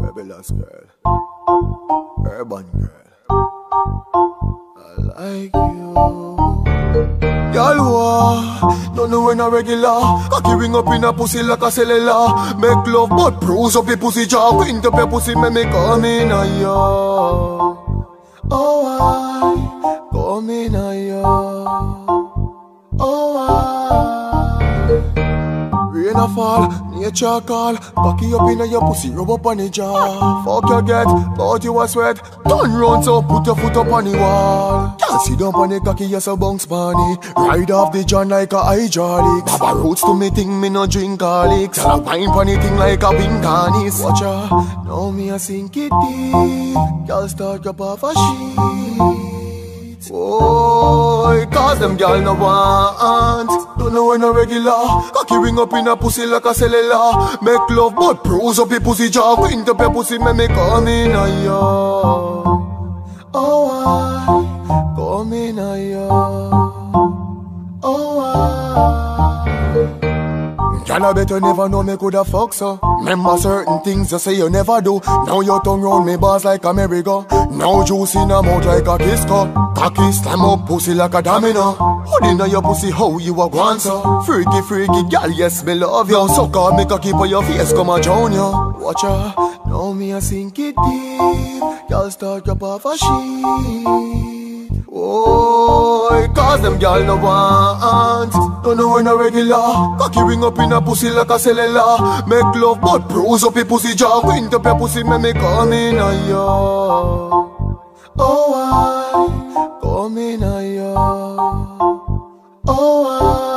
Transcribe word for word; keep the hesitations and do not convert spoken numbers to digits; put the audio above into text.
Fabulous girl, urban girl, I like you. Y'all wah, don't know when a regular cocky ring up in a pussy like a cellular. Make love but bruise up your pussy jaw. Wind up your pussy, make me come in a yo. Oh I, come in a yo. Oh I, rain a fall, nature call. Cocky up in a your pussy, rub up on the jaw. Fuck you get, but you a sweat. Turn round so put your foot up on the wall. Can't sit down on the cocky, you so bounce bunny. Ride off the john like a hydraulic. Baba roots to me thing, me no drink garlic. Tell a pine pon the thing like a pink harness. Watch ya, now me a sink it deep. Y'all start up off a sheet. Oh, cause them gal no want. Don't know when a regular cocky ring up in a pussy like a cellular. Make love but bruise up your pussy jaw. Wind up your pussy, make me come in a yo. Oh I, come in a yo. Oh I, girl I bet you never know me coulda fuck so. Remember certain things you say you never do. Now you tongue round me bars like a merry-go. Now juice in a mouth like a kiss cup. Cocky slam up pussy like a domino. Hood inna your pussy how you a want so. Freaky freaky girl, yes me love you. Suck up make a keep on your face come a drown you. Watch ya, now me a sink it deep. Y'all start up off a sheet. Oh, cause them gal no want. Don't know when a regular cocky ring up in a pussy like a cellular. Make love but bruise up your pussy jaw. Wind up your pussy, make me come in a yo. Oh I, come in a yo. Oh I.